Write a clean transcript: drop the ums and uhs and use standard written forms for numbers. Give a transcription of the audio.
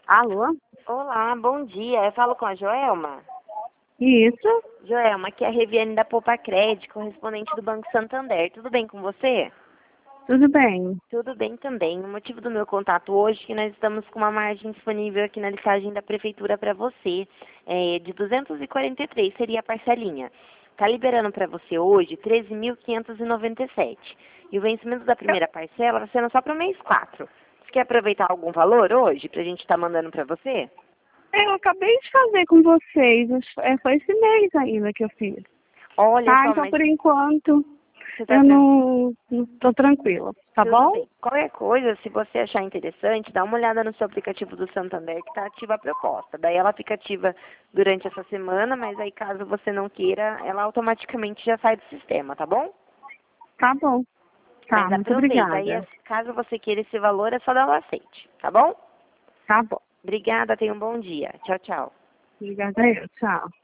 Alô? Olá, bom dia. Eu falo com a Joelma. Isso? Joelma, aqui é a Reviane da Poupa Crédito, correspondente do Banco Santander. Tudo bem com você? Tudo bem. Tudo bem também. O motivo do meu contato hoje é que nós estamos com uma margem disponível aqui na listagem da Prefeitura para você, de 243 seria a parcelinha. Está liberando para você hoje 13.597. E o vencimento da primeira parcela vai sendo só para o mês 4. Você quer aproveitar algum valor hoje para a gente estar mandando para você? Eu acabei de fazer com vocês. Foi esse mês ainda que eu fiz. Olha Tá, só, então mas por enquanto você está eu tranquilo. não tô tranquila. Tá Tudo bom? bem. Qualquer coisa, se você achar interessante, dá uma olhada no seu aplicativo do Santander que está ativa a proposta. Daí ela fica ativa durante essa semana, mas aí caso você não queira, ela automaticamente já sai do sistema, tá bom? Tá bom. Tá, Mas muito aproveita. Aí, obrigada. caso você queira esse valor, é só dar o aceite, tá bom? Tá bom. Obrigada, tenha um bom dia. Tchau, tchau. Obrigada eu. Tchau.